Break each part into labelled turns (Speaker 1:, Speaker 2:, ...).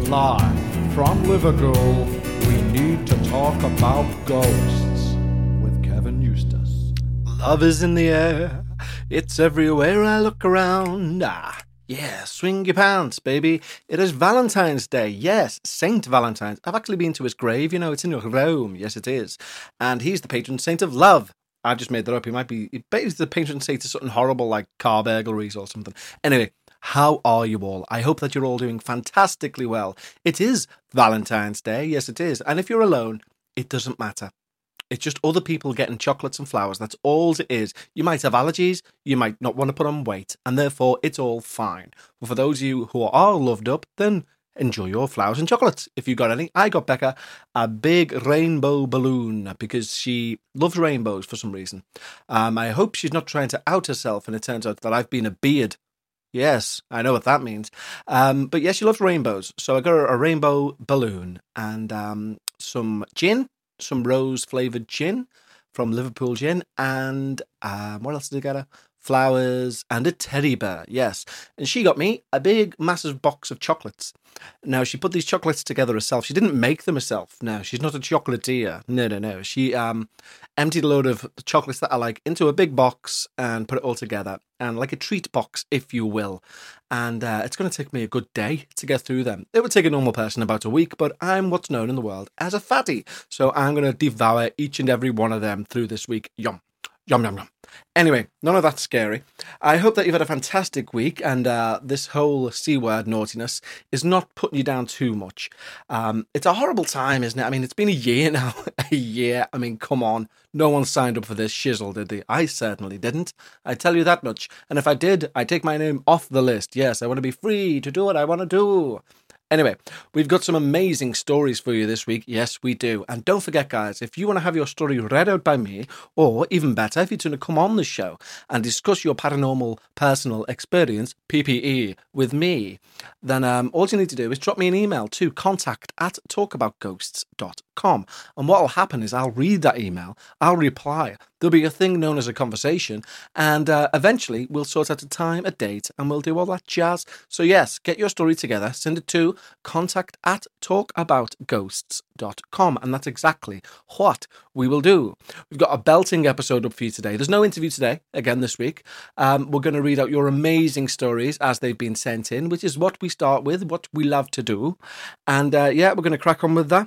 Speaker 1: Live from Liverpool, we need to talk about ghosts with Kevin Eustace.
Speaker 2: Love is in the air, it's everywhere I look around. Yeah, swing your pants, baby. It is Valentine's Day. Yes, Saint Valentine's. I've actually been to his grave, you know, it's in Rome. Yes, it is. And he's the patron saint of love. I just made that up. He's the patron saint of something horrible like car burglaries or something. Anyway, how are you all? I hope that you're all doing fantastically well. It is Valentine's Day. Yes, it is. And if you're alone, it doesn't matter. It's just other people getting chocolates and flowers. That's all it is. You might have allergies. You might not want to put on weight. And therefore, it's all fine. But for those of you who are loved up, then enjoy your flowers and chocolates. If you got any, I got Becca a big rainbow balloon because she loves rainbows for some reason. I hope she's not trying to out herself and it turns out that I've been a beard. Yes, I know what that means. But yes, she loves rainbows. So I got her a rainbow balloon and some gin, some rose-flavoured gin from Liverpool Gin. And what else did I get her? Flowers and a teddy bear, yes. And she got me a big, massive box of chocolates. Now, she put these chocolates together herself. She didn't make them herself. No, she's not a chocolatier. No. She emptied a load of the chocolates that I like into a big box and put it all together. And like a treat box, if you will. And it's going to take me a good day to get through them. It would take a normal person about a week, but I'm what's known in the world as a fatty. So I'm going to devour each and every one of them through this week. Yum. Yum, yum, yum. Anyway, none of that's scary. I hope that you've had a fantastic week and this whole C-word naughtiness is not putting you down too much. It's a horrible time, isn't it? I mean, it's been a year now. A year. I mean, come on. No one signed up for this shizzle, did they? I certainly didn't. I tell you that much. And if I did, I take my name off the list. Yes, I want to be free to do what I want to do. Anyway, we've got some amazing stories for you this week. Yes, we do. And don't forget, guys, if you want to have your story read out by me, or even better, if you're going to come on the show and discuss your paranormal personal experience, PPE, with me, then all you need to do is drop me an email to contact@talkaboutghosts.com. And what will happen is I'll read that email, I'll reply, there'll be a thing known as a conversation, and eventually we'll sort out a time, a date, and we'll do all that jazz. So yes, get your story together, send it to contact@talkaboutghosts.com, and that's exactly what we will do. We've got a belting episode up for you today. There's no interview today, again this week. We're going to read out your amazing stories as they've been sent in, which is what we start with, what we love to do. And yeah, we're going to crack on with that.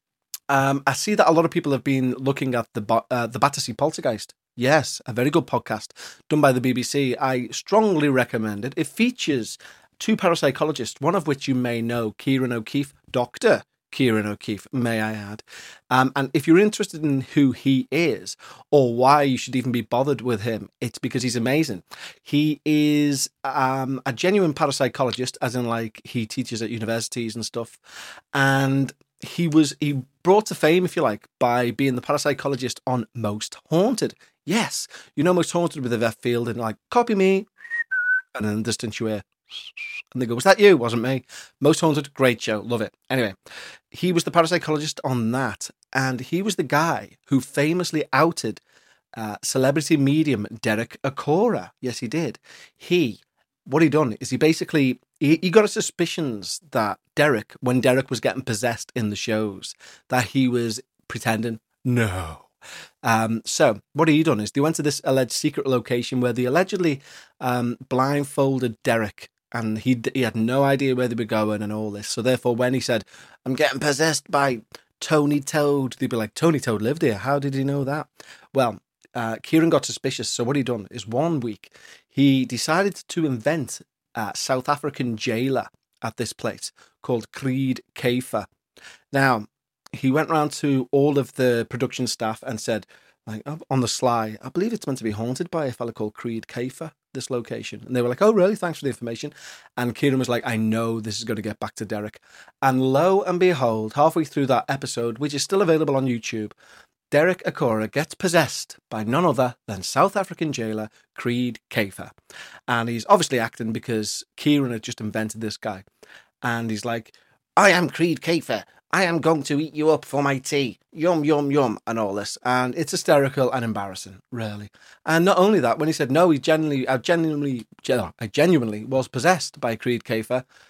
Speaker 2: I see that a lot of people have been looking at the Battersea Poltergeist. Yes, a very good podcast done by the BBC. I strongly recommend it. It features two parapsychologists, one of which you may know, Kieran O'Keefe, Dr. Kieran O'Keefe, may I add. And if you're interested in who he is or why you should even be bothered with him, it's because he's amazing. He is a genuine parapsychologist, as in like he teaches at universities and stuff. And he brought to fame, if you like, by being the parapsychologist on Most Haunted. Yes, you know Most Haunted with Yvette Field and like, copy me. And then distance you hear. And they go, was that you? Wasn't me. Most Haunted, great show, love it. Anyway, he was the parapsychologist on that, and he was the guy who famously outed celebrity medium Derek Acora. Yes, he did. What he done is he basically he got his suspicions that Derek, when Derek was getting possessed in the shows, that he was pretending. No. So what he done is they went to this alleged secret location where they allegedly blindfolded Derek, and he had no idea where they were going and all this. So therefore, when he said, "I'm getting possessed by Tony Toad," they'd be like, "Tony Toad lived here. How did he know that?" Well, Kieran got suspicious. So what he done is one week he decided to invent a South African jailer at this place called Creed Kafer. Now, he went round to all of the production staff and said, like, on the sly, I believe it's meant to be haunted by a fella called Creed Kafer, this location. And they were like, oh, really? Thanks for the information. And Kieran was like, I know this is going to get back to Derek. And lo and behold, halfway through that episode, which is still available on YouTube, Derek Acora gets possessed by none other than South African jailer Creed Kafer. And he's obviously acting because Kieran had just invented this guy. And he's like, I am Creed Kafer. I am going to eat you up for my tea. Yum, yum, yum, and all this. And it's hysterical and embarrassing, really. And not only that, when he said, no, I genuinely was possessed by Creed Kafer,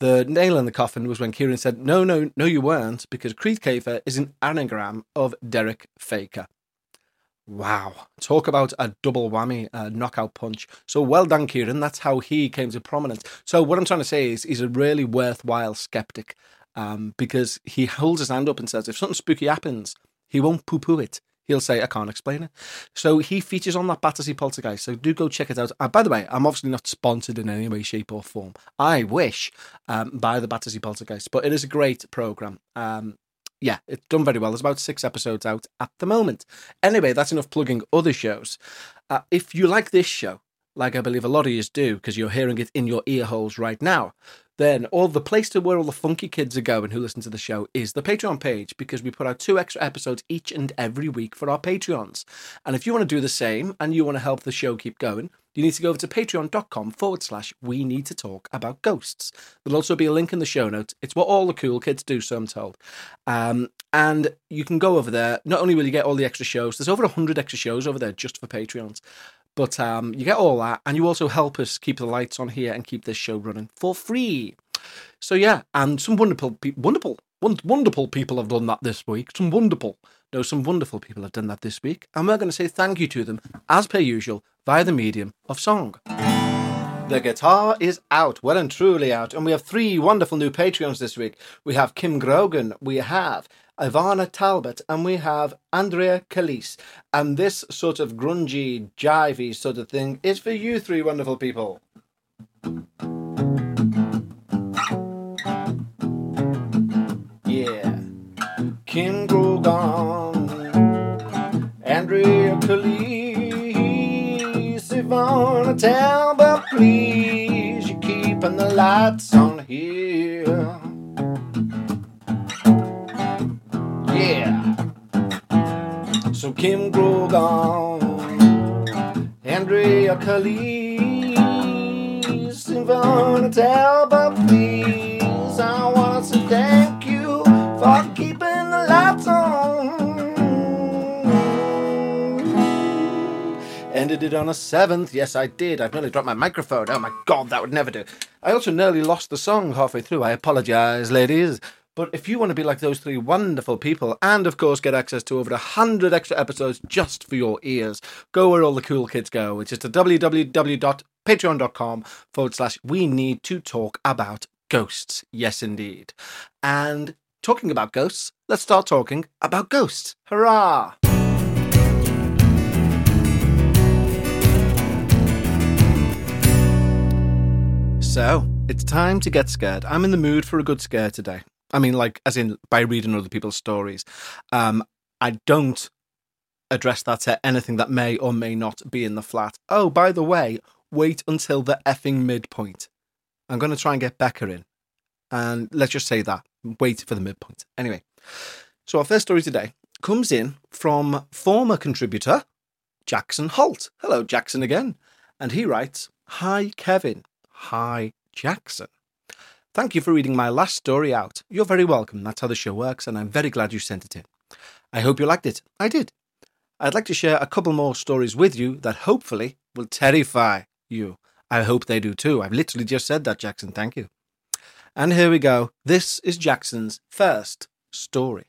Speaker 2: The nail in the coffin was when Kieran said, no, you weren't, because Creed Cafer is an anagram of Derek Faker. Wow. Talk about a double whammy, a knockout punch. So well done, Kieran. That's how he came to prominence. So what I'm trying to say is he's a really worthwhile skeptic, because he holds his hand up and says, if something spooky happens, he won't poo-poo it. He'll say, I can't explain it. So he features on that Battersea Poltergeist. So do go check it out. By the way, I'm obviously not sponsored in any way, shape or form. I wish, by the Battersea Poltergeist. But it is a great programme. Yeah, it's done very well. There's about 6 episodes out at the moment. Anyway, that's enough plugging other shows. If you like this show, like I believe a lot of you do, because you're hearing it in your ear holes right now, then the place to where all the funky kids are going who listen to the show is the Patreon page, because we put out 2 extra episodes each and every week for our Patreons. And if you want to do the same and you want to help the show keep going, you need to go over to patreon.com/we need to talk about ghosts. There'll also be a link in the show notes. It's what all the cool kids do, so I'm told. And you can go over there. Not only will you get all the extra shows, there's over 100 extra shows over there just for Patreons. But you get all that, and you also help us keep the lights on here and keep this show running for free. So yeah, and some wonderful people have done that this week. Some wonderful people have done that this week. And we're going to say thank you to them, as per usual, via the medium of song. The guitar is out, well and truly out. And we have 3 wonderful new Patreons this week. We have Kim Grogan, we have Ivana Talbot, and we have Andrea Calise. And this sort of grungy, jivey sort of thing is for you 3 wonderful people. Yeah. Kim Grogan, Andrea Calise, Ivana Talbot, please, you're keeping the lights on here. Yeah. So Kim Grogan, Andrea Calise, Ivana Talbot, please, I want to say thank you for keeping the lights on. Ended it on a 7th. Yes, I did. I've nearly dropped my microphone. Oh my God, that would never do. I also nearly lost the song halfway through. I apologise, ladies. But if you want to be like those 3 wonderful people and, of course, get access to over 100 extra episodes just for your ears, go where all the cool kids go, which is to www.patreon.com/we need to talk about ghosts. Yes, indeed. And talking about ghosts, let's start talking about ghosts. Hurrah! So, it's time to get scared. I'm in the mood for a good scare today. I mean, like, as in by reading other people's stories. I don't address that to anything that may or may not be in the flat. Oh, by the way, wait until the effing midpoint. I'm going to try and get Becca in. And let's just say that. Wait for the midpoint. Anyway, so our first story today comes in from former contributor Jackson Holt. Hello, Jackson again. And he writes, Hi, Kevin. Hi, Jackson. Thank you for reading my last story out. You're very welcome. That's how the show works, and I'm very glad you sent it in. I hope you liked it. I did. I'd like to share a couple more stories with you that hopefully will terrify you. I hope they do too. I've literally just said that, Jackson. Thank you. And here we go. This is Jackson's first story.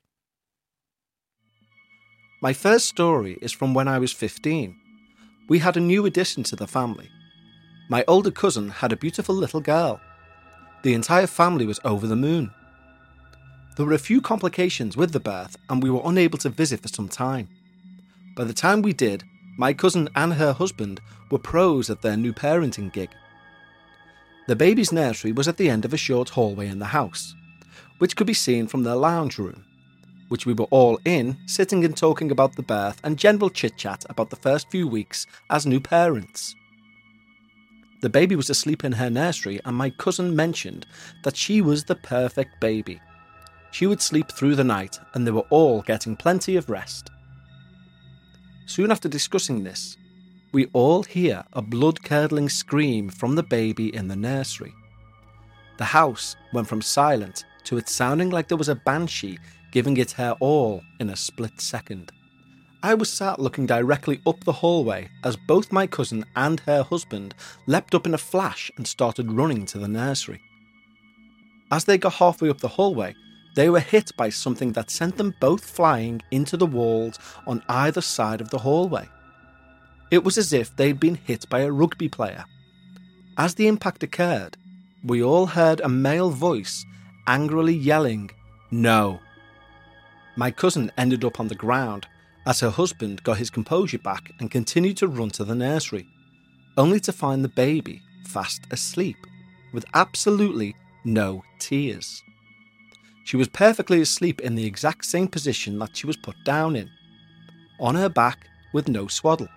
Speaker 2: My first story is from when I was 15. We had a new addition to the family. My older cousin had a beautiful little girl. The entire family was over the moon. There were a few complications with the birth, and we were unable to visit for some time. By the time we did, my cousin and her husband were pros at their new parenting gig. The baby's nursery was at the end of a short hallway in the house, which could be seen from their lounge room, which we were all in, sitting and talking about the birth and general chit-chat about the first few weeks as new parents. The baby was asleep in her nursery, and my cousin mentioned that she was the perfect baby. She would sleep through the night, and they were all getting plenty of rest. Soon after discussing this, we all hear a blood-curdling scream from the baby in the nursery. The house went from silent to it sounding like there was a banshee giving it her all in a split second. I was sat looking directly up the hallway as both my cousin and her husband leapt up in a flash and started running to the nursery. As they got halfway up the hallway, they were hit by something that sent them both flying into the walls on either side of the hallway. It was as if they'd been hit by a rugby player. As the impact occurred, we all heard a male voice angrily yelling, "No." My cousin ended up on the ground as her husband got his composure back and continued to run to the nursery, only to find the baby fast asleep, with absolutely no tears. She was perfectly asleep in the exact same position that she was put down in, on her back with no swaddle.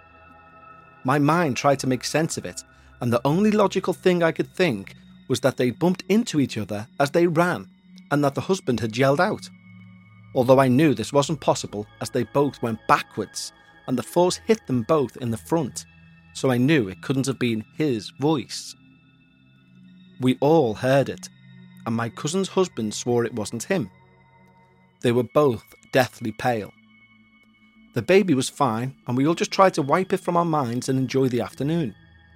Speaker 2: My mind tried to make sense of it, and the only logical thing I could think was that they bumped into each other as they ran, and that the husband had yelled out. Although I knew this wasn't possible as they both went backwards, and the force hit them both in the front, so I knew it couldn't have been his voice. We all heard it, and my cousin's husband swore it wasn't him. They were both deathly pale. The baby was fine, and we all just tried to wipe it from our minds and enjoy the afternoon.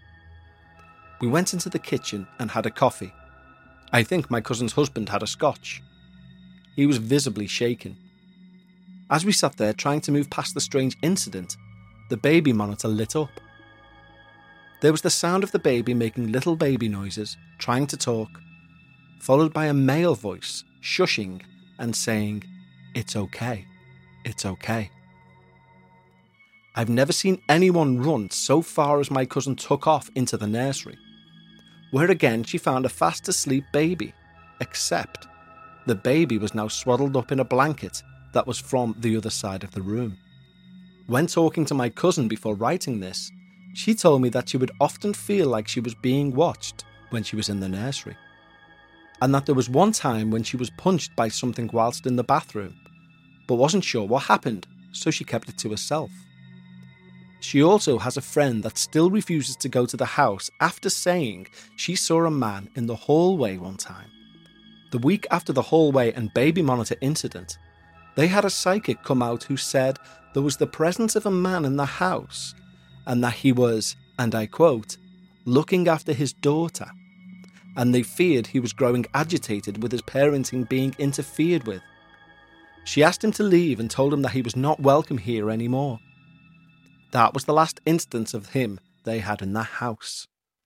Speaker 2: We went into the kitchen and had a coffee. I think my cousin's husband had a scotch. He was visibly shaken. As we sat there trying to move past the strange incident, the baby monitor lit up. There was the sound of the baby making little baby noises, trying to talk, followed by a male voice shushing and saying, "It's okay, it's okay." I've never seen anyone run so far as my cousin took off into the nursery, where again she found a fast asleep baby, except the baby was now swaddled up in a blanket that was from the other side of the room. When talking to my cousin before writing this, she told me that she would often feel like she was being watched when she was in the nursery, and that there was one time when she was punched by something whilst in the bathroom, but wasn't sure what happened, so she kept it to herself. She also has a friend that still refuses to go to the house after saying she saw a man in the hallway one time. The week after the hallway and baby monitor incident, they had a psychic come out who said there was the presence of a man in the house and that he was, and I quote, looking after his daughter, and they feared he was growing agitated with his parenting being interfered with. She asked him to leave and told him that he was not welcome here anymore. That was the last instance of him they had in the house.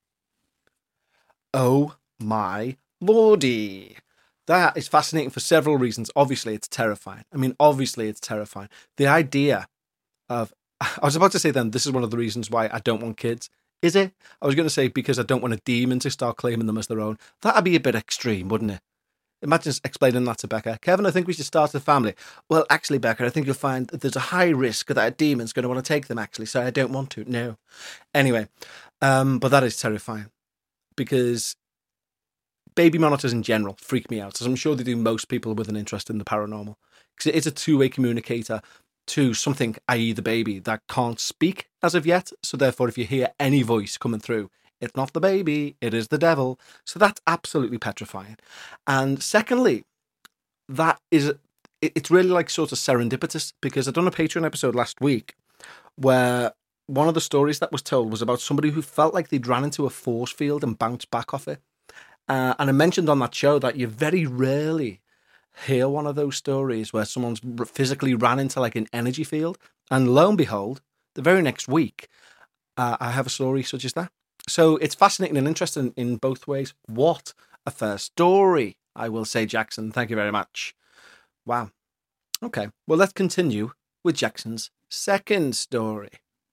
Speaker 2: Oh my lordy. That is fascinating for several reasons. Obviously, it's terrifying. The idea of... I was about to say then, this is one of the reasons why I don't want kids. Is it? I was going to say because I don't want a demon to start claiming them as their own. That'd be a bit extreme, wouldn't it? Imagine explaining that to Becca. Kevin, I think we should start a family. Well, actually, Becca, I think you'll find that there's a high risk that a demon's going to want to take them, actually, so I don't want to. No. Anyway, but that is terrifying because baby monitors in general freak me out, as I'm sure they do most people with an interest in the paranormal, because it is a two-way communicator to something, i.e. the baby, that can't speak as of yet. So therefore, if you hear any voice coming through, it's not the baby, it is the devil. So that's absolutely petrifying. And secondly, it's really like sort of serendipitous, because I've done a Patreon episode last week where one of the stories that was told was about somebody who felt like they'd ran into a force field and bounced back off it. And I mentioned on that show that you very rarely hear one of those stories where someone's physically ran into like an energy field. And lo and behold, the very next week, I have a story such as that. So it's fascinating and interesting in both ways. What a first story, I will say, Jackson. Thank you very much. Wow. Okay, well, let's continue with Jackson's second story.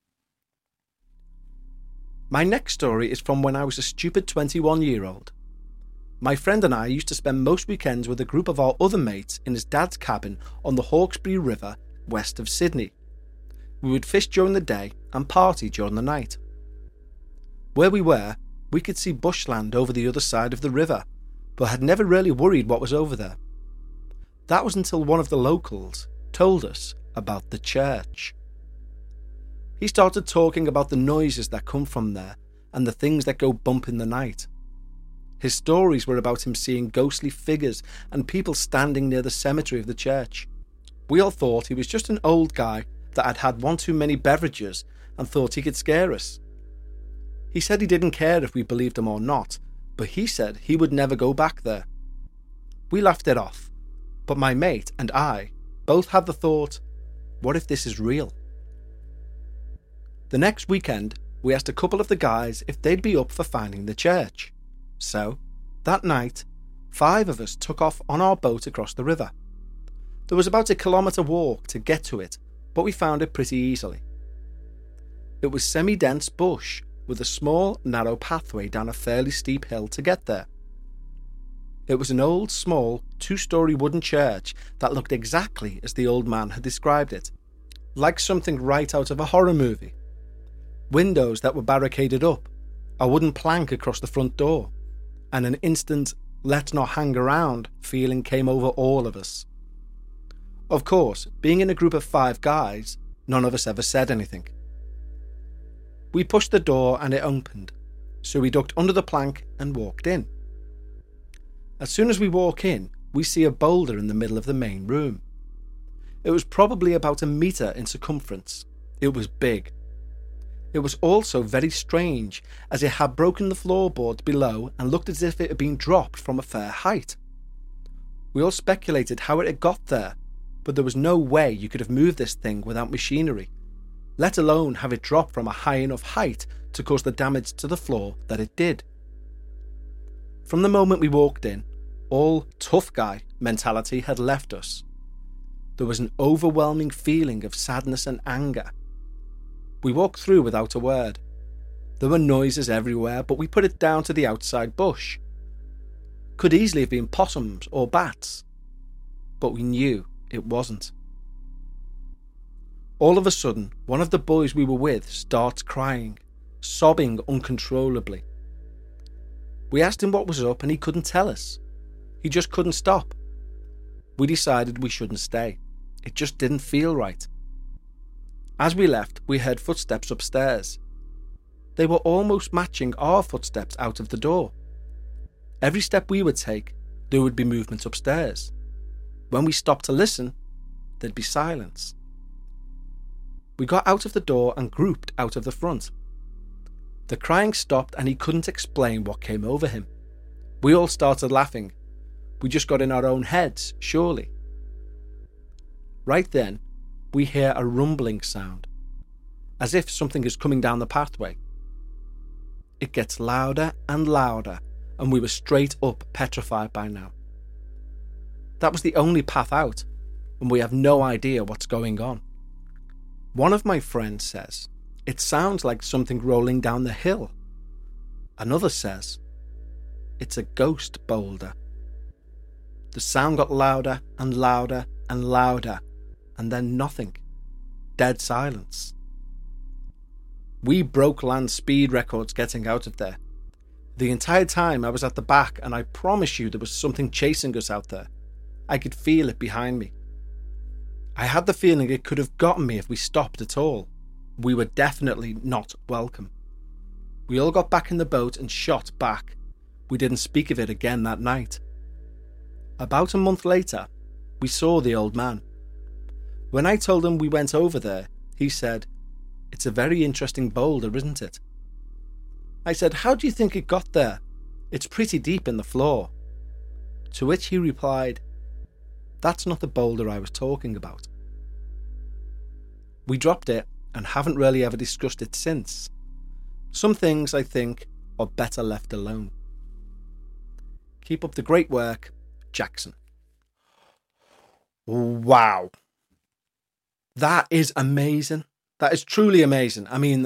Speaker 2: My next story is from when I was a stupid 21-year-old. My friend and I used to spend most weekends with a group of our other mates in his dad's cabin on the Hawkesbury River, west of Sydney. We would fish during the day and party during the night. Where we were, we could see bushland over the other side of the river, but had never really worried what was over there. That was until one of the locals told us about the church. He started talking about the noises that come from there and the things that go bump in the night. His stories were about him seeing ghostly figures and people standing near the cemetery of the church. We all thought he was just an old guy that had had one too many beverages and thought he could scare us. He said he didn't care if we believed him or not, but he said he would never go back there, We laughed it off, but my mate and I both had the thought, what if this is real? The next weekend, we asked a couple of the guys if they'd be up for finding the church. So, that night, 5 of us took off on our boat across the river. There was about a kilometre walk to get to it, but we found it pretty easily. It was semi-dense bush with a small, narrow pathway down a fairly steep hill to get there. It was an old, small, 2-storey wooden church that looked exactly as the old man had described it, like something right out of a horror movie. Windows that were barricaded up, a wooden plank across the front door, and an instant let's not hang around feeling came over all of us. Of course, being in a group of 5 guys, none of us ever said anything. We pushed the door and it opened, so we ducked under the plank and walked in. As soon as we walk in, we see a boulder in the middle of the main room. It was probably about 1 metre in circumference. It was big. It was also very strange, as it had broken the floorboards below and looked as if it had been dropped from a fair height. We all speculated how it had got there, but there was no way you could have moved this thing without machinery, let alone have it drop from a high enough height to cause the damage to the floor that it did. From the moment we walked in, all tough guy mentality had left us. There was an overwhelming feeling of sadness and anger. We walked through without a word. There were noises everywhere, but we put it down to the outside bush. Could easily have been possums or bats, but we knew it wasn't. All of a sudden, one of the boys we were with starts crying, sobbing uncontrollably. We asked him what was up and he couldn't tell us. He just couldn't stop. We decided we shouldn't stay. It just didn't feel right. As we left, we heard footsteps upstairs. They were almost matching our footsteps out of the door. Every step we would take, there would be movement upstairs. When we stopped to listen, there'd be silence. We got out of the door and grouped out of the front. The crying stopped and he couldn't explain what came over him. We all started laughing. We just got in our own heads, surely. Right then, we hear a rumbling sound, as if something is coming down the pathway. It gets louder and louder, and we were straight up petrified by now. That was the only path out, and we have no idea what's going on. One of my friends says, it sounds like something rolling down the hill. Another says, it's a ghost boulder. The sound got louder and louder and louder, and then nothing. Dead silence. We broke land speed records getting out of there. The entire time I was at the back, and I promise you there was something chasing us out there. I could feel it behind me. I had the feeling it could have gotten me if we stopped at all. We were definitely not welcome. We all got back in the boat and shot back. We didn't speak of it again that night. About a month later, we saw the old man. When I told him we went over there, he said, it's a very interesting boulder, isn't it? I said, how do you think it got there? It's pretty deep in the floor. To which he replied, that's not the boulder I was talking about. We dropped it and haven't really ever discussed it since. Some things, I think, are better left alone. Keep up the great work, Jackson. Wow. That is amazing. That is truly amazing. I mean,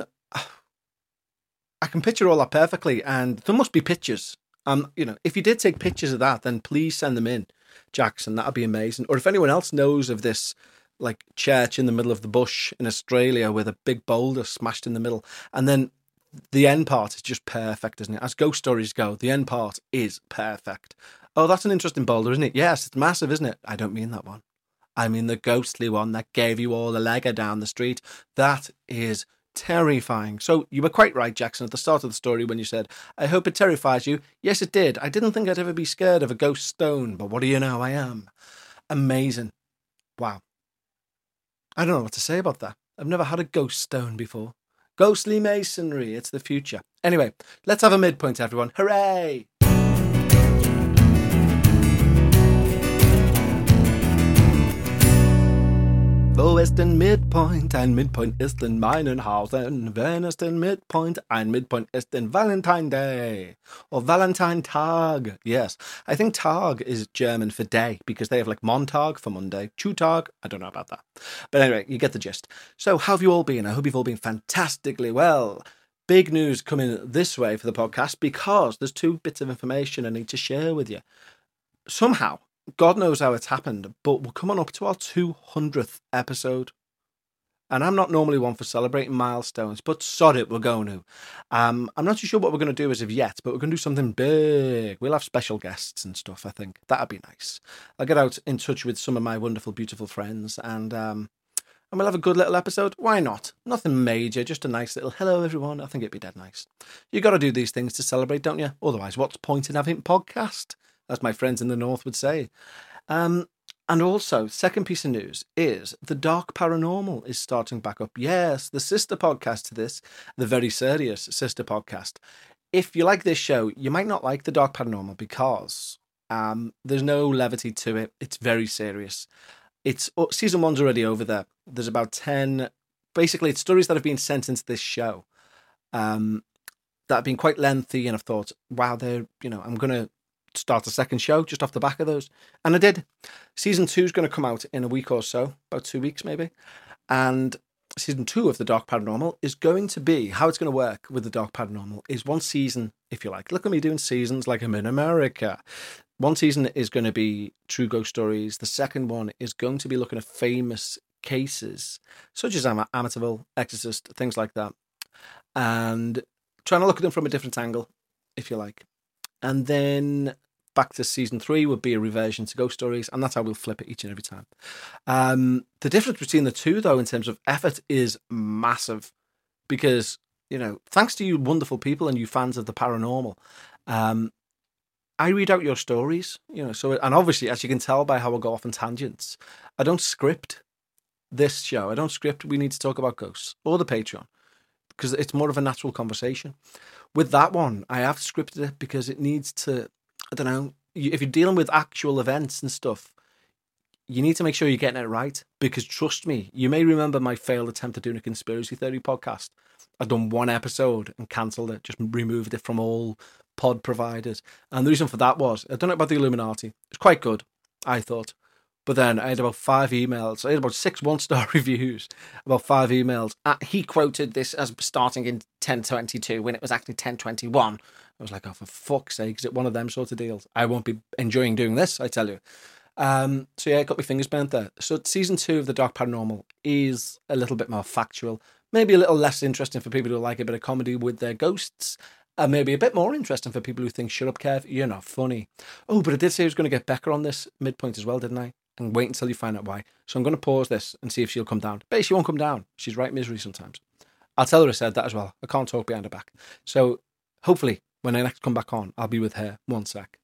Speaker 2: I can picture all that perfectly, and there must be pictures. If you did take pictures of that, then please send them in, Jackson. That'd be amazing. Or if anyone else knows of this, like, church in the middle of the bush in Australia with a big boulder smashed in the middle, and then the end part is just perfect, isn't it? As ghost stories go, the end part is perfect. Oh, that's an interesting boulder, isn't it? Yes, it's massive, isn't it? I don't mean that one. I mean the ghostly one that gave you all the legger down the street. That is terrifying. So you were quite right, Jackson, at the start of the story when you said, I hope it terrifies you. Yes, it did. I didn't think I'd ever be scared of a ghost stone, but what do you know? I am. Amazing. Wow. I don't know what to say about that. I've never had a ghost stone before. Ghostly masonry. It's the future. Anyway, let's have a midpoint, everyone. Hooray! Wo ist denn Midpoint? Ein Midpoint ist in Meinenhausen. Wenn ist denn Midpoint? Ein Midpoint ist in Valentine Day. Or Valentine Tag. Yes. I think Tag is German for day because they have like Montag for Monday. Chutag. I don't know about that. But anyway, you get the gist. So how have you all been? I hope you've all been fantastically well. Big news coming this way for the podcast because there's 2 bits of information I need to share with you. Somehow, God knows how it's happened, but we're coming up to our 200th episode. And I'm not normally one for celebrating milestones, but sod it, we're going to. I'm not too sure what we're going to do as of yet, but we're going to do something big. We'll have special guests and stuff, I think. That'd be nice. I'll get out in touch with some of my wonderful, beautiful friends, and we'll have a good little episode. Why not? Nothing major, just a nice little hello, everyone. I think it'd be dead nice. You got to do these things to celebrate, don't you? Otherwise, what's the point in having a podcast? As my friends in the North would say. And also, second piece of news is the Dark Paranormal is starting back up. Yes, the sister podcast to this, the very serious sister podcast. If you like this show, you might not like the Dark Paranormal because there's no levity to it. It's very serious. Season 1's already over there. There's about 10. Basically, it's stories that have been sent into this show that have been quite lengthy, and I've thought, wow, I'm going to start a second show just off the back of those. And I did. Season 2 is going to come out in a week or so, about 2 weeks maybe. And season 2 of The Dark Paranormal is going to be, how it's going to work with The Dark Paranormal is one season, if you like. Look at me doing seasons like I'm in America. One season is going to be true ghost stories. The second one is going to be looking at famous cases, such as Amityville, Exorcist, things like that. And trying to look at them from a different angle, if you like. And then back to season 3 would be a reversion to ghost stories, and that's how we'll flip it each and every time. The difference between the two, though, in terms of effort is massive because, thanks to you wonderful people and you fans of the paranormal, I read out your stories, and obviously, as you can tell by how I go off on tangents, I don't script this show. I don't script we need to talk about ghosts or the Patreon because it's more of a natural conversation. With that one, I have scripted it because it needs to, I don't know, if you're dealing with actual events and stuff, you need to make sure you're getting it right. Because trust me, you may remember my failed attempt at doing a conspiracy theory podcast. I've done 1 episode and cancelled it, just removed it from all pod providers. And the reason for that was, I don't know about the Illuminati. It's quite good, I thought. But then I had about 5 emails. I had about 6 1-star reviews, about 5 emails. He quoted this as starting in 1022 when it was actually 1021. I was like, oh, for fuck's sake, is it one of them sort of deals? I won't be enjoying doing this, I tell you. So yeah, I got my fingers burnt there. So season 2 of The Dark Paranormal is a little bit more factual, maybe a little less interesting for people who like a bit of comedy with their ghosts, and maybe a bit more interesting for people who think, shut up, Kev, you're not funny. Oh, but I did say I was going to get Becca on this midpoint as well, didn't I? And wait until you find out why. So I'm going to pause this and see if she'll come down. Bet she won't come down. She's right misery sometimes. I'll tell her I said that as well. I can't talk behind her back. So hopefully when I next come back on, I'll be with her. 1 sec.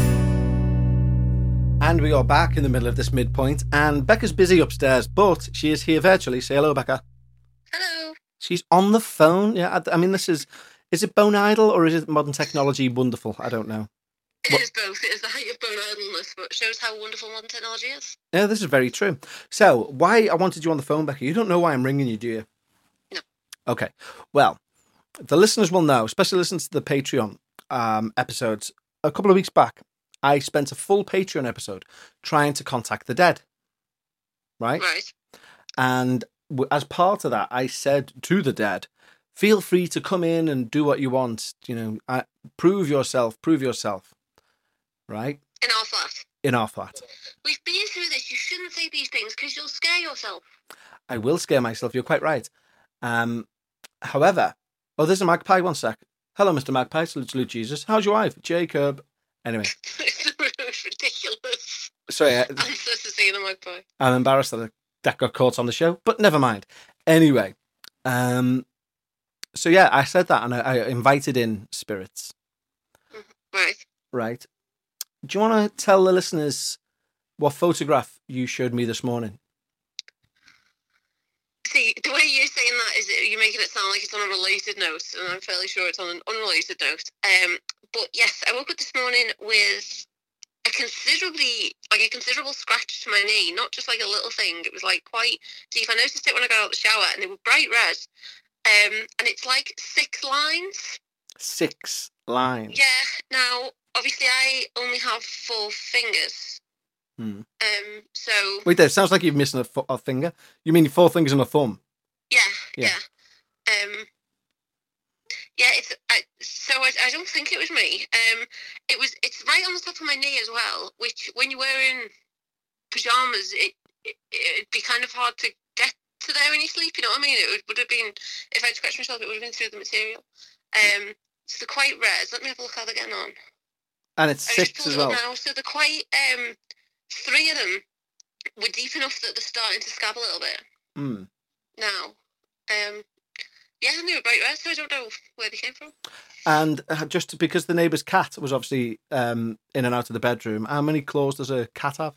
Speaker 2: And we are back in the middle of this midpoint. And Becca's busy upstairs, but she is here virtually. Say hello, Becca.
Speaker 3: Hello.
Speaker 2: She's on the phone. Yeah, I mean, is it bone idle or is it modern technology wonderful? I don't know.
Speaker 3: It is both. It is the height of bone idleness, but it shows how wonderful modern technology is.
Speaker 2: Yeah, this is very true. So, why I wanted you on the phone, Becca? You don't know why I'm ringing you, do you?
Speaker 3: No.
Speaker 2: Okay. Well, the listeners will know, especially listeners to the Patreon episodes. A couple of weeks back, I spent a full Patreon episode trying to contact the dead. Right?
Speaker 3: Right.
Speaker 2: And as part of that, I said to the dead, feel free to come in and do what you want. Prove yourself. Right? In our flat.
Speaker 3: We've been through this. You shouldn't say these things because you'll scare yourself.
Speaker 2: I will scare myself. You're quite right. However, there's a magpie. 1 sec. Hello, Mr. Magpie. Salute Jesus. How's your wife? Jacob. Anyway.
Speaker 3: It's ridiculous.
Speaker 2: Sorry.
Speaker 3: I'm supposed to say the magpie.
Speaker 2: I'm embarrassed that got caught on the show, but never mind. Anyway. So yeah, I said that and I invited in spirits.
Speaker 3: Right.
Speaker 2: Right. Do you want to tell the listeners what photograph you showed me this morning?
Speaker 3: See, the way you're saying that is you're making it sound like it's on a related note, and I'm fairly sure it's on an unrelated note. But yes, I woke up this morning with a considerable scratch to my knee, not just like a little thing. It was like quite deep. I noticed it when I got out of the shower, and they were bright red. And it's like 6 lines.
Speaker 2: 6 lines.
Speaker 3: Yeah. Now, obviously, I only have 4 fingers. So.
Speaker 2: Wait, there. Sounds like you're missing a finger. You mean 4 fingers and a thumb?
Speaker 3: Yeah. Yeah, I don't think it was me. It's right on the top of my knee as well, which when you're wearing pajamas, it'd be kind of hard to get to there when you sleep, you know what I mean? It would have been, if I'd scratched myself, it would have been through the material. So they're quite red. Let me have a look how they're getting on.
Speaker 2: And it's 6 as well.
Speaker 3: Now. So they're quite, 3 of them were deep enough that they're starting to scab a little bit. Now. Yeah, and they were bright red, so I don't know where they came from. And
Speaker 2: just because the neighbour's cat was obviously in and out of the bedroom, how many claws does a cat have?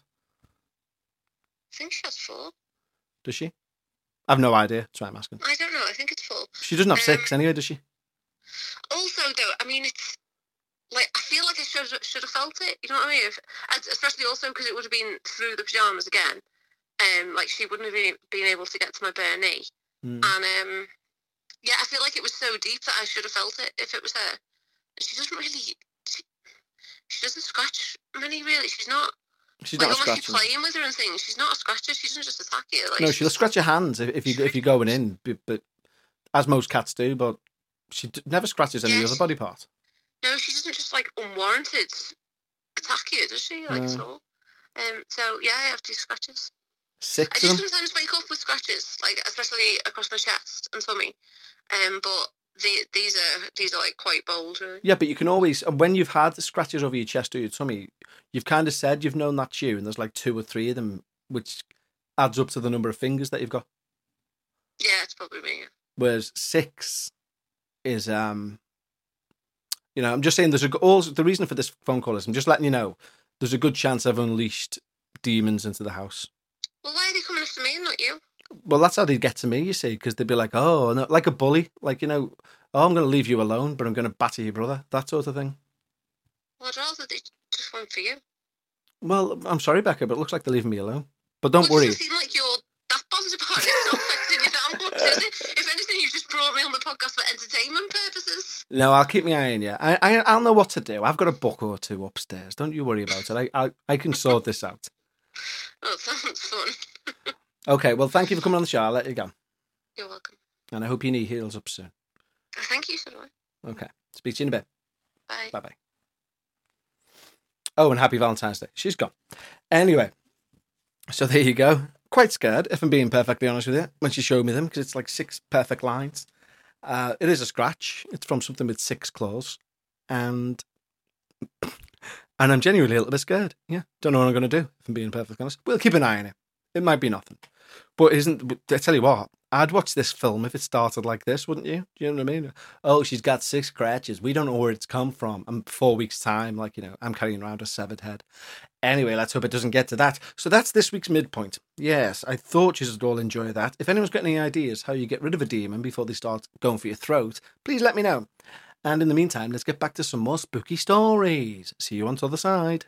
Speaker 3: I think she has 4.
Speaker 2: Does she? I've no idea. That's why I'm asking.
Speaker 3: I don't know. I think it's 4.
Speaker 2: She doesn't have 6 anyway, does she?
Speaker 3: Also, though, I mean, it's like I feel like I should have felt it. You know what I mean? Especially also because it would have been through the pajamas again. Like she wouldn't have been able to get to my bare knee. And yeah, I feel like it was so deep that I should have felt it if it was her. And she doesn't really. She doesn't scratch many, really. She's not.
Speaker 2: She's
Speaker 3: like,
Speaker 2: not
Speaker 3: unless you're playing with her and things. She's not a scratcher. She doesn't just attack you. Like,
Speaker 2: no, she'll scratch your hands if you're going in, but as most cats do. But she never scratches any other body part.
Speaker 3: No, she doesn't just like unwarranted attack you, does she? Like at all. So yeah, I have 2 scratches.
Speaker 2: 6
Speaker 3: I
Speaker 2: of
Speaker 3: do
Speaker 2: them?
Speaker 3: sometimes wake up with scratches, like especially across my chest and tummy. But these are like quite bold. Really.
Speaker 2: Yeah, but you can always, when you've had the scratches over your chest or your tummy, you've kind of said you've known that's you, and there's like 2 or 3 of them, which adds up to the number of fingers that you've got.
Speaker 3: Yeah, it's probably me. Yeah.
Speaker 2: Whereas 6 is, I'm just saying the reason for this phone call is I'm just letting you know there's a good chance I've unleashed demons into the house.
Speaker 3: Well, why are they coming after me and not you?
Speaker 2: Well, that's how they'd get to me, you see, because they'd be like, oh, no, like a bully, like, I'm going to leave you alone, but I'm going to batter your brother, that sort of thing.
Speaker 3: Well, I'd rather they just went for you.
Speaker 2: Well, I'm sorry, Becca, but it looks like they're leaving me alone. But don't worry.
Speaker 3: It doesn't seem like you're that positive about it. It's not affecting you that much, is it? If anything, you just brought me on the podcast for entertainment purposes.
Speaker 2: No, I'll keep my eye on you. I'll know what to do. I've got a book or 2 upstairs. Don't you worry about it. I can sort this out.
Speaker 3: Oh, it sounds fun.
Speaker 2: Okay, well, thank you for coming on the show. I'll let you go.
Speaker 3: You're welcome.
Speaker 2: And I hope your knee heals up soon.
Speaker 3: Thank you, so do I.
Speaker 2: Okay. Speak to you in a bit.
Speaker 3: Bye.
Speaker 2: Bye-bye. Oh, and happy Valentine's Day. She's gone. Anyway, so there you go. Quite scared, if I'm being perfectly honest with you, when she showed me them, because it's like 6 perfect lines. It is a scratch. It's from something with 6 claws. And I'm genuinely a little bit scared. Yeah. Don't know what I'm going to do, if I'm being perfectly honest. We'll keep an eye on it. It might be nothing. But I tell you what, I'd watch this film if it started like this, wouldn't you? Do you know what I mean? Oh, she's got 6 scratches. We don't know where it's come from. And 4 weeks' time, I'm carrying around a severed head. Anyway, let's hope it doesn't get to that. So that's this week's midpoint. Yes, I thought you would all enjoy that. If anyone's got any ideas how you get rid of a demon before they start going for your throat, please let me know. And in the meantime, let's get back to some more spooky stories. See you on the other side.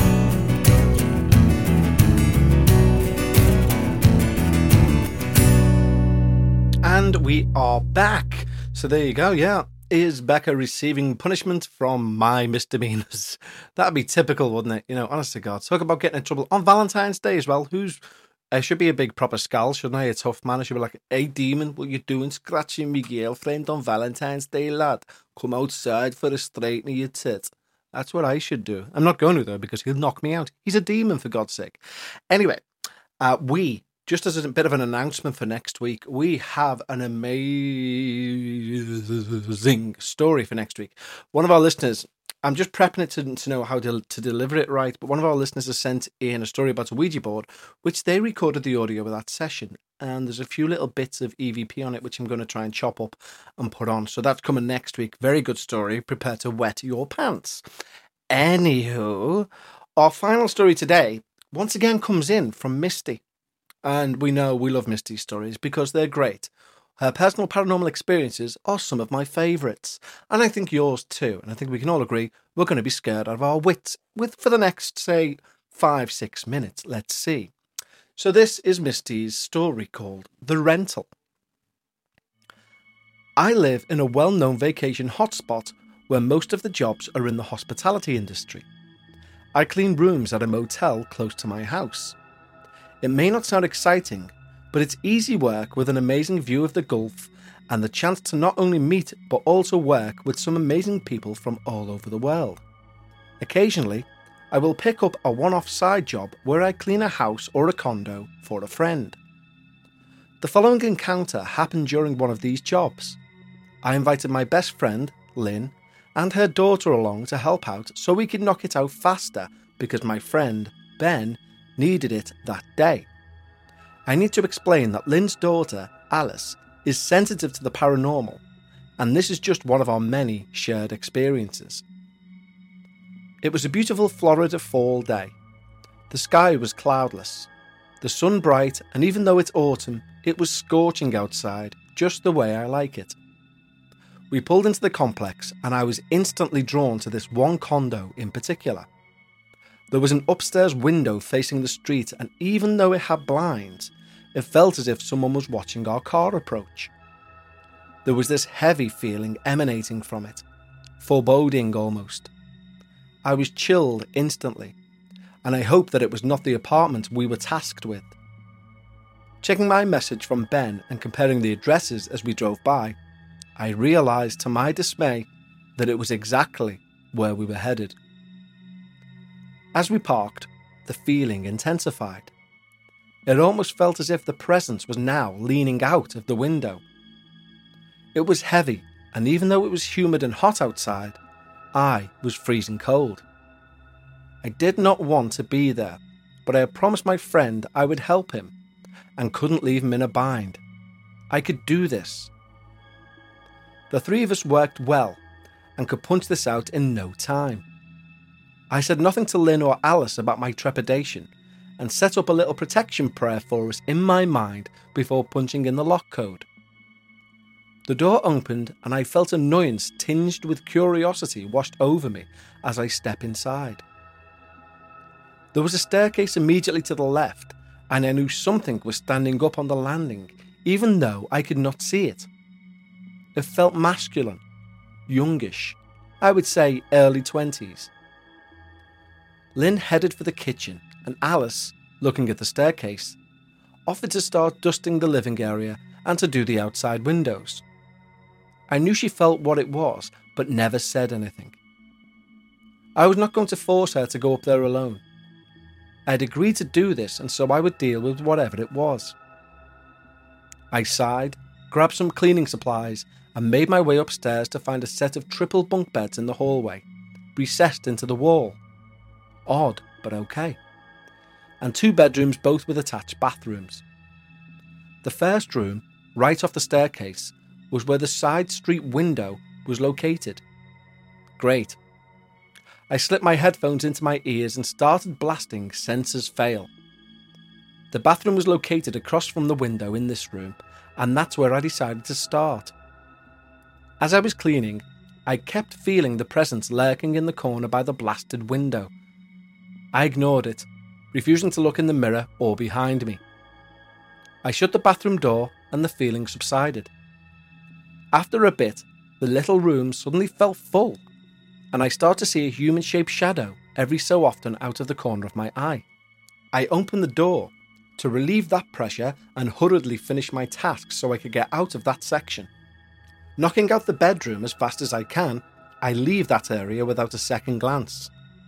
Speaker 2: And we are back. So there you go, yeah. Is Becca receiving punishment from my misdemeanors? That'd be typical, wouldn't it? Honest to God. Talk about getting in trouble on Valentine's Day as well. I should be a big proper skull, shouldn't I? A tough man. I should be like, hey, demon, what you doing scratching me girlfriend on Valentine's Day, lad? Come outside for a straighten of your tit. That's what I should do. I'm not going to, though, because he'll knock me out. He's a demon, for God's sake. Anyway, just as a bit of an announcement for next week, we have an amazing story for next week. One of our listeners, I'm just prepping it to know how to deliver it right, but one of our listeners has sent in a story about a Ouija board, which they recorded the audio of that session, and there's a few little bits of EVP on it, which I'm going to try and chop up and put on. So that's coming next week. Very good story. Prepare to wet your pants. Anywho, our final story today, once again, comes in from Misty. And we know we love Misty's stories because they're great. Her personal paranormal experiences are some of my favourites, and I think yours too, and I think we can all agree we're going to be scared out of our wits for the next, say, 5-6 minutes. Let's see. So this is Misty's story called The Rental. I live in a well-known vacation hotspot where most of the jobs are in the hospitality industry. I clean rooms at a motel close to my house. It may not sound exciting, but it's easy work with an amazing view of the Gulf and the chance to not only meet but also work with some amazing people from all over the world. Occasionally, I will pick up a one-off side job where I clean a house or a condo for a friend. The following encounter happened during one of these jobs. I invited my best friend, Lynn, and her daughter along to help out so we could knock it out faster because my friend, Ben, needed it that day. I need to explain that Lynn's daughter, Alice, is sensitive to the paranormal, and this is just one of our many shared experiences. It was a beautiful Florida fall day. The sky was cloudless, the sun bright, and even though it's autumn, it was scorching outside, just the way I like it. We pulled into the complex, and I was instantly drawn to this one condo in particular. There was an upstairs window facing the street, and even though it had blinds, it felt as if someone was watching our car approach. There was this heavy feeling emanating from it, foreboding almost. I was chilled instantly, and I hoped that it was not the apartment we were tasked with. Checking my message from Ben and comparing the addresses as we drove by, I realised to my dismay that it was exactly where we were headed. As we parked, the feeling intensified. It almost felt as if the presence was now leaning out of the window. It was heavy, and even though it was humid and hot outside, I was freezing cold. I did not want to be there, but I had promised my friend I would help him, and couldn't leave him in a bind. I could do this. The three of us worked well, and could punch this out in no time. I said nothing to Lynn or Alice about my trepidation, and set up a little protection prayer for us in my mind before punching in the lock code. The door opened, and I felt annoyance tinged with curiosity washed over me as I stepped inside. There was a staircase immediately to the left, and I knew something was standing up on the landing, even though I could not see it. It felt masculine, youngish, I would say early 20s. Lynn headed for the kitchen, and Alice, looking at the staircase, offered to start dusting the living area and to do the outside windows. I knew she felt what it was, but never said anything. I was not going to force her to go up there alone. I had agreed to do this, and so I would deal with whatever it was. I sighed, grabbed some cleaning supplies, and made my way upstairs to find a set of triple bunk beds in the hallway, recessed into the wall. Odd, but okay. And 2 bedrooms, both with attached bathrooms. The first room, right off the staircase, was where the side street window was located. Great. I slipped my headphones into my ears and started blasting Senses Fail. The bathroom was located across from the window in this room, and that's where I decided to start. As I was cleaning, I kept feeling the presence lurking in the corner by the blasted window. I ignored it, refusing to look in the mirror or behind me. I shut the bathroom door and the feeling subsided. After a bit, the little room suddenly felt full, and I started to see a human-shaped shadow every so often out of the corner of my eye. I opened the door to relieve that pressure and hurriedly finish my task so I could get out of that section. Knocking out the bedroom as fast as I can, I leave that area without a second glance.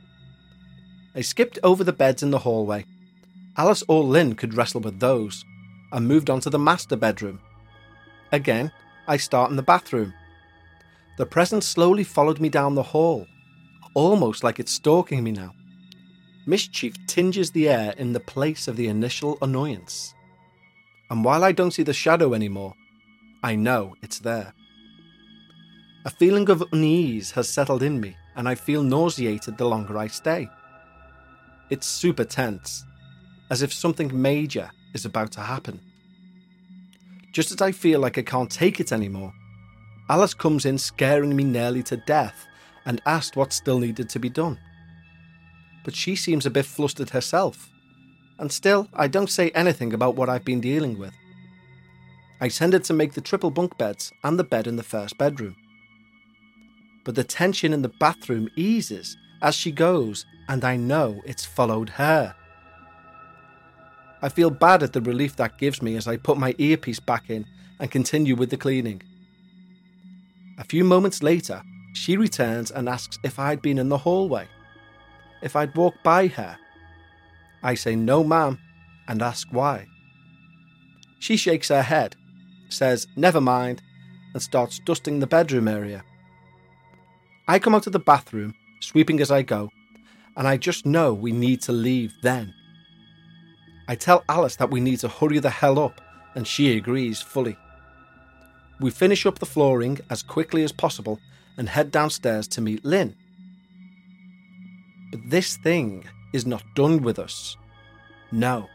Speaker 2: I skipped over the beds in the hallway. Alice or Lynn could wrestle with those, and moved on to the master bedroom. Again, I start in the bathroom. The presence slowly followed me down the hall, almost like it's stalking me now. Mischief tinges the air in the place of the initial annoyance. And while I don't see the shadow anymore, I know it's there. A feeling of unease has settled in me, and I feel nauseated the longer I stay. It's super tense, as if something major is about to happen. Just as I feel like I can't take it anymore, Alice comes in scaring me nearly to death and asked what still needed to be done. But she seems a bit flustered herself, and still I don't say anything about what I've been dealing with. I send her to make the triple bunk beds and the bed in the first bedroom. But the tension in the bathroom eases as she goes, and I know it's followed her. I feel bad at the relief that gives me as I put my earpiece back in and continue with the cleaning. A few moments later, she returns and asks if I'd been in the hallway, if I'd walked by her. I say no, ma'am, and ask why. She shakes her head, says never mind, and starts dusting the bedroom area. I come out of the bathroom, sweeping as I go, and I just know we need to leave then. I tell Alice that we need to hurry the hell up, and she agrees fully. We finish up the flooring as quickly as possible and head downstairs to meet Lynn. But this thing is not done with us. No.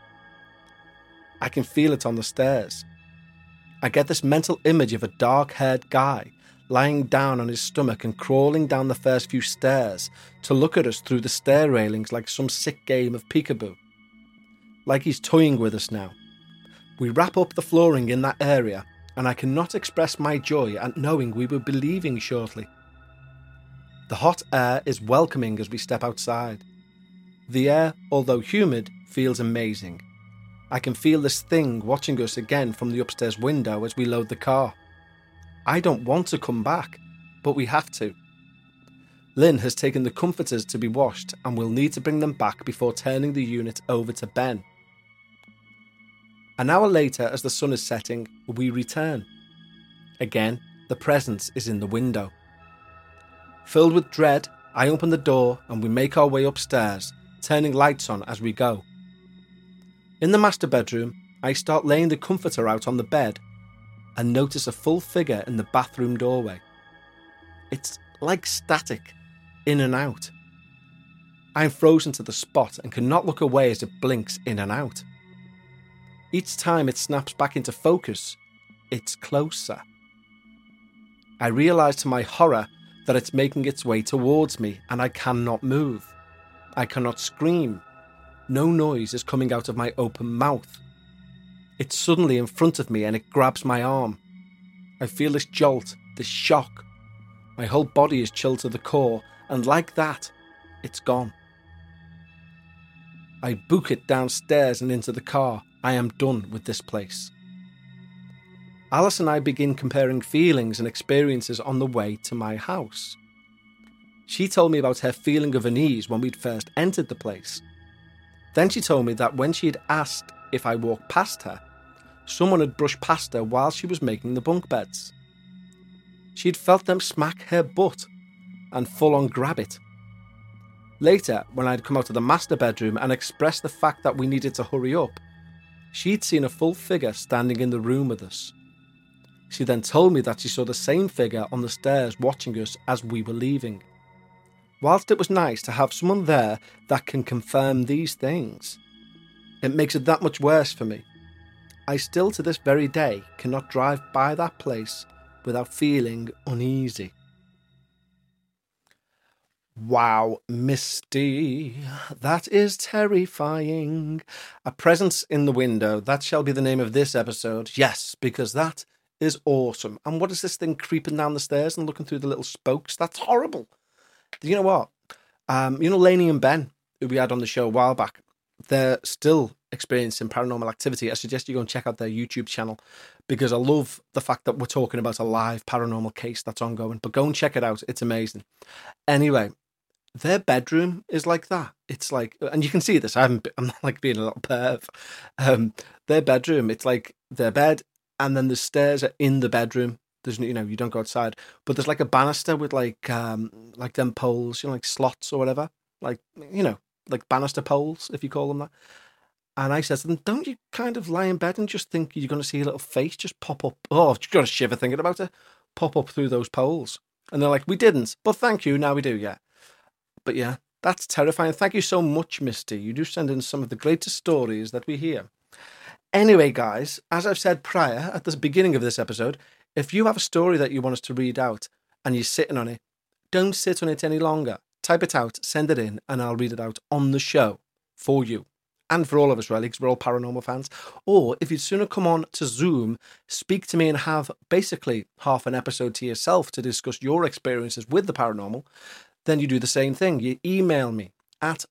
Speaker 2: I can feel it on the stairs. I get this mental image of a dark-haired guy lying down on his stomach and crawling down the first few stairs to look at us through the stair railings like some sick game of peekaboo. Like he's toying with us now. We wrap up the flooring in that area, and I cannot express my joy at knowing we will be leaving shortly. The hot air is welcoming as we step outside. The air, although humid, feels amazing. I can feel this thing watching us again from the upstairs window as we load the car. I don't want to come back, but we have to. Lynn has taken the comforters to be washed and we'll need to bring them back before turning the unit over to Ben. An hour later, as the sun is setting, we return. Again, the presence is in the window. Filled with dread, I open the door and we make our way upstairs, turning lights on as we go. In the master bedroom, I start laying the comforter out on the bed and notice a full figure in the bathroom doorway. It's like static, in and out. I'm frozen to the spot and cannot look away as it blinks in and out. Each time it snaps back into focus, it's closer. I realise to my horror that it's making its way towards me and I cannot move. I cannot scream. No noise is coming out of my open mouth. It's suddenly in front of me and it grabs my arm. I feel this jolt, this shock. My whole body is chilled to the core, and like that, it's gone. I book it downstairs and into the car. I am done with this place. Alice and I begin comparing feelings and experiences on the way to my house. She told me about her feeling of unease when we'd first entered the place. Then she told me that when she had asked if I walked past her, someone had brushed past her while she was making the bunk beds. She'd felt them smack her butt and full on grab it. Later, when I'd come out of the master bedroom and expressed the fact that we needed to hurry up, she'd seen a full figure standing in the room with us. She then told me that she saw the same figure on the stairs watching us as we were leaving. Whilst it was nice to have someone there that can confirm these things, it makes it that much worse for me. I still to this very day cannot drive by that place without feeling uneasy. Wow, Misty, that is terrifying. A presence in the window, that shall be the name of this episode. Yes, because that is awesome. And what is this thing creeping down the stairs and looking through the little spokes? That's horrible. You know what? Lainey and Ben, who we had on the show a while back, they're still experiencing paranormal activity. I suggest you go and check out their YouTube channel because I love the fact that we're talking about a live paranormal case that's ongoing. But go and check it out. It's amazing. Anyway, their bedroom is like that. It's like, and you can see this. I'm not like being a little perv. Their bedroom, it's like their bed, and then the stairs are in the bedroom. There's, you don't go outside, but there's like a banister with like them poles, like slots or whatever, like banister poles, if you call them that. And I said to them, don't you kind of lie in bed and just think you're going to see a little face just pop up? Oh, I've got a shiver thinking about it. Pop up through those poles. And they're like, we didn't, but thank you. Now we do, yeah. But yeah, that's terrifying. Thank you so much, Misty. You do send in some of the greatest stories that we hear. Anyway, guys, as I've said prior at the beginning of this episode, if you have a story that you want us to read out and you're sitting on it, don't sit on it any longer. Type it out, send it in, and I'll read it out on the show for you. And for all of us, really, because we're all paranormal fans. Or if you'd sooner come on to Zoom, speak to me and have basically half an episode to yourself to discuss your experiences with the paranormal, then you do the same thing. You email me at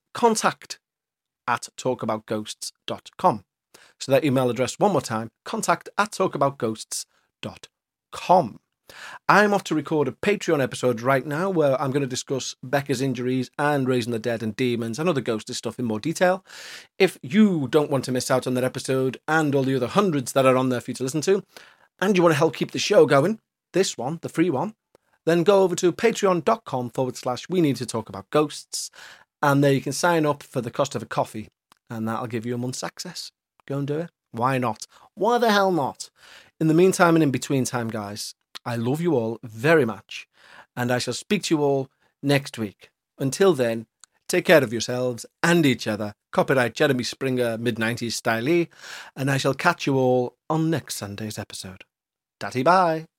Speaker 2: contact@talkaboutghosts.com. So that email address, one more time, contact@talkaboutghosts.com. I'm off to record a Patreon episode right now where I'm going to discuss Becca's injuries and raising the dead and demons and other ghosty stuff in more detail. If you don't want to miss out on that episode and all the other hundreds that are on there for you to listen to, and you want to help keep the show going, this one, the free one, then go over to patreon.com/we need to talk about ghosts. And there you can sign up for the cost of a coffee and that'll give you a month's access. Go and do it. Why not? Why the hell not? In the meantime and in between time, guys, I love you all very much, and I shall speak to you all next week. Until then, take care of yourselves and each other. Copyright Jeremy Springer, mid-90s style, and I shall catch you all on next Sunday's episode. Tatty bye.